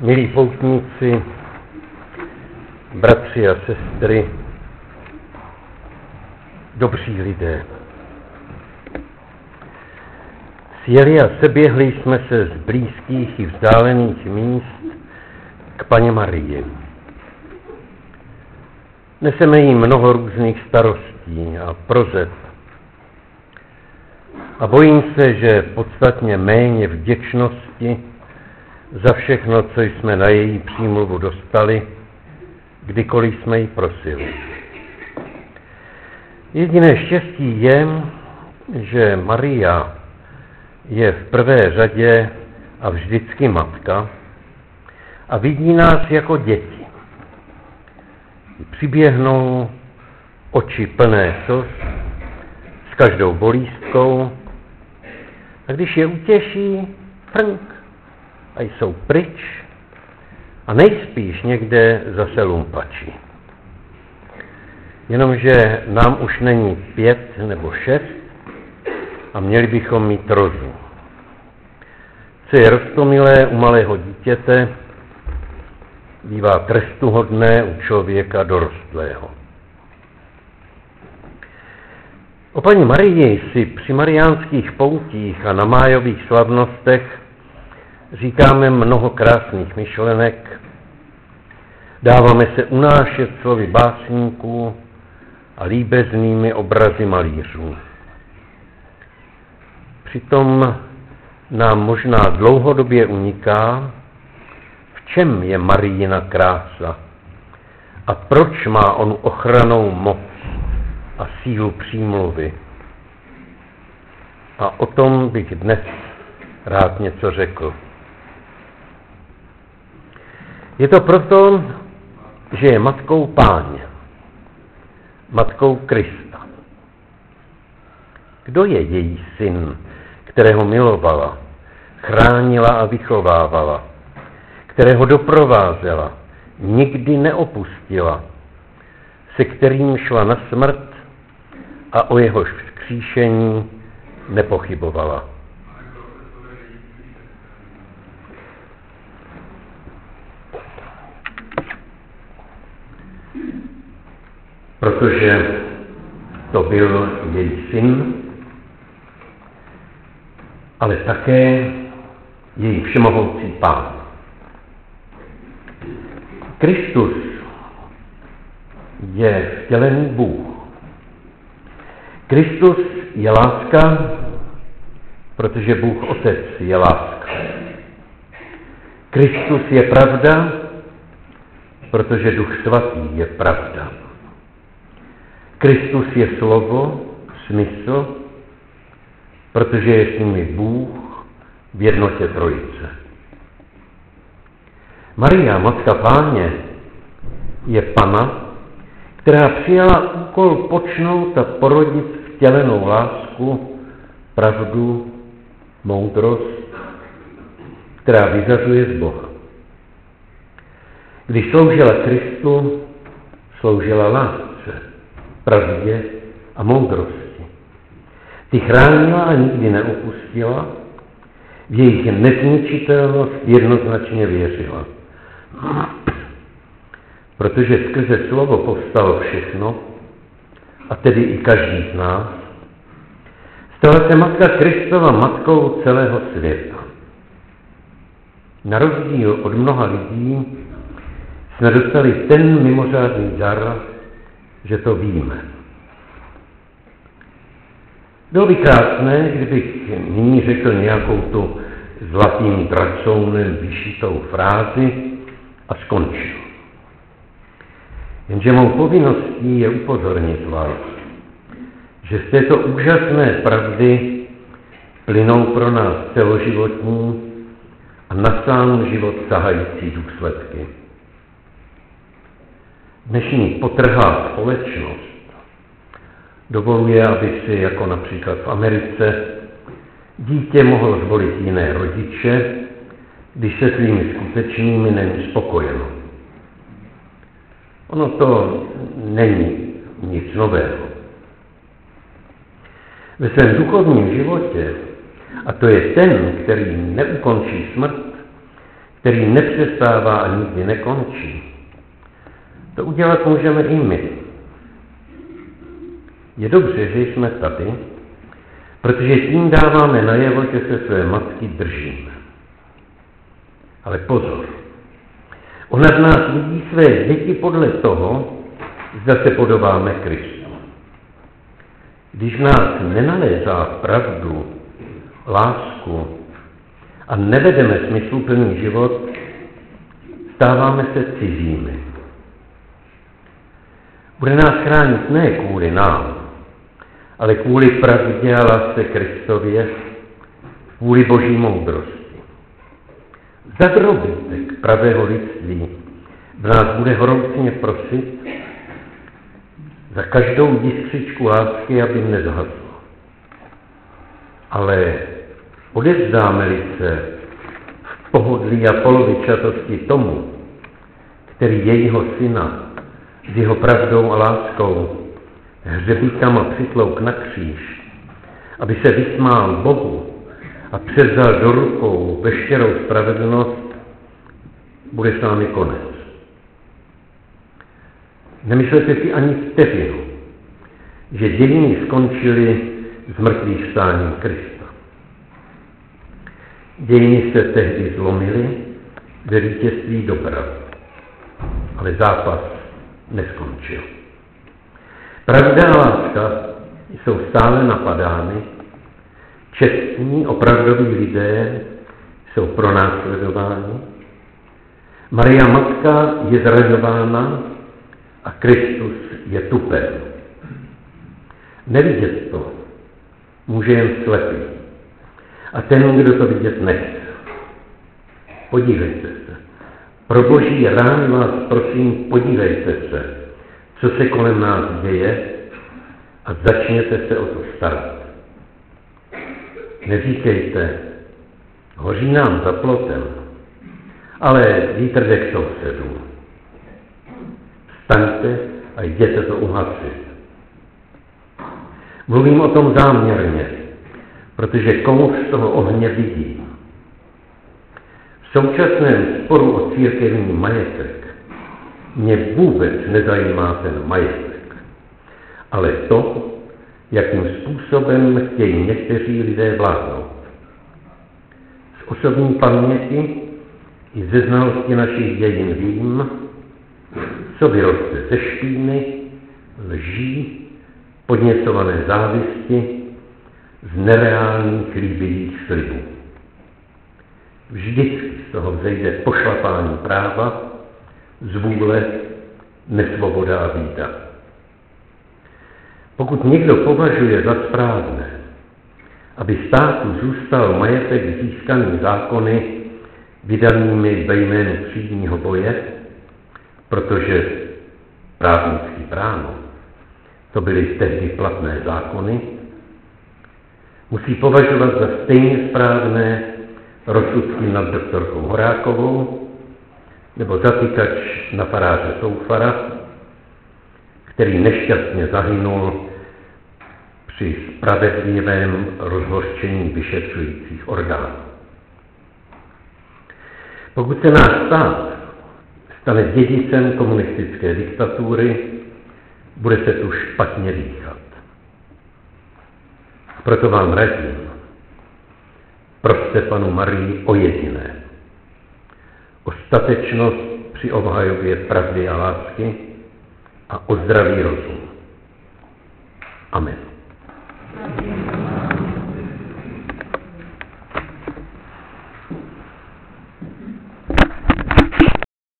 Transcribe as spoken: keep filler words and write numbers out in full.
Milí poutníci, bratři a sestry, dobří lidé. Sjeli a seběhli jsme se z blízkých i vzdálených míst k Panně Marii. Neseme jí mnoho různých starostí a prozeb. A bojím se, že podstatně méně vděčnosti za všechno, co jsme na její přímluvu dostali, kdykoliv jsme ji prosili. Jediné štěstí je, že Maria je v prvé řadě a vždycky matka a vidí nás jako děti. Přiběhnou oči plné slz s každou bolístkou a když je utěší, frnk, a jsou pryč a nejspíš někde zase lumpačí. Jenomže nám už není pět nebo šest a měli bychom mít rozum. Co je roztomilé u malého dítěte, bývá trestuhodné u člověka dorostlého. O Paní Marii si při mariánských poutích a na májových slavnostech říkáme mnoho krásných myšlenek, dáváme se unášet slovy básníků a líbeznými obrazy malířů. Přitom nám možná dlouhodobě uniká, v čem je Marijina krása a proč má onu ochrannou moc a sílu přímluvy. A o tom bych dnes rád něco řekl. Je to proto, že je matkou Páně, matkou Krista. Kdo je její syn, kterého milovala, chránila a vychovávala, kterého doprovázela, nikdy neopustila, se kterým šla na smrt a o jehož vzkříšení nepochybovala? Protože to byl její syn, ale také její všemohoucí Pán. Kristus je vtělený Bůh. Kristus je láska, protože Bůh Otec je láska. Kristus je pravda, protože Duch Svatý je pravda. Kristus je slovo, smysl, protože je s nimi Bůh v jednotě Trojice. Maria, matka Páně, je Panna, která přijala úkol počnout a porodit vtělenou lásku, pravdu, moudrost, která vyzařuje z Boha. Když sloužila Kristu, sloužila lásce, pravdě a moudrosti. Ty chránila a nikdy neopustila, v jejich nezničitelnost jednoznačně věřila. Protože skrze slovo povstalo všechno, a tedy i každý z nás, stala se matka Kristova matkou celého světa. Na rozdíl od mnoha lidí jsme dostali ten mimořádný dar, že to víme. Bylo by krásné, kdybych nyní řekl nějakou tu zlatým tracounem vyšitou frázi a skončil. Jenže mou povinností je upozornit vás, že z této úžasné pravdy plynou pro nás celoživotní a na sám život sahající důsledky. Dnešní potrhá společnost dovoluje, aby si, jako například v Americe, dítě mohlo zvolit jiné rodiče, když se svými skutečnými není spokojeno. Ono to není nic nového. Ve svém duchovním životě, a to je ten, který neukončí smrt, který nepřestává a nikdy nekončí, to udělat můžeme i my. Je dobře, že jsme tady, protože tím dáváme najevo, že se své matky držíme. Ale pozor, ona z nás vidí své děti podle toho, zda se podobáme Kristu. Když v nás nenalézá pravdu, lásku a nevedeme smysluplný život, stáváme se cizími. Bude nás chránit ne kvůli nám, ale kvůli pravdě a lásce Kristově, kvůli Boží moudrosti. Za drobítek pravého lidství v nás bude horoucně prosit za každou jiskřičku lásky, aby nezhaslo. Ale odevzdáme-li se v pohodlí a polovičatosti tomu, který jejího syna s jeho pravdou a láskou hřebíkama přitlouk na kříž, aby se vysmál Bohu a převzal do rukou veškerou spravedlnost, bude s námi konec. Nemyslete si ani vteřinu, že dějiny skončily s mrtvých vstáním Krista. Dějiny se tehdy zlomily ve vítězství dobra, ale zápas neskončil. Pravda a láska jsou stále napadány, čestní, opravdoví lidé jsou pronásledováni, Maria Matka je zraňována a Kristus je tupen. Nevidět to může jen slepý. A ten, kdo to vidět nechce. Podívejte se. Pro Boží rány vás prosím, podívejte se, co se kolem nás děje a začněte se o to starat. Neříkejte, hoří nám za plotem, ale vítr jde k sousedům. Vstaňte a jděte to uhasit. Mluvím o tom záměrně, protože kouř z toho ohně vidím. V současném sporu o církevní majetek mě vůbec nezajímá ten majetek, ale to, jakým způsobem chtějí někteří lidé vládnout. Z osobní paměti i ze znalosti našich dějin vím, co vyroste ze špíny, lží, podněcované závisti, z nereálních líbivých slibů. Vždycky z toho vzejde pošlapání práva, zvůle, nesvoboda a bída. Pokud někdo považuje za správné, aby státu zůstal majetek získaný zákony vydanými ve jménu třídního boje, protože právnický bráno, to byly tehdy platné zákony, musí považovat za stejně správné rozsudky nad doktorkou Horákovou nebo zatýkač na faráře Soufara, který nešťastně zahynul při spravedlivém rozhořčení vyšetřujících orgánů. Pokud se náš stát stane dědicem komunistické diktatury, bude se tu špatně dýchat. Proto vám radím, proste panu Marii o jediné. O statečnost při obhajobě pravdy a lásky a o zdravý rozum. Amen.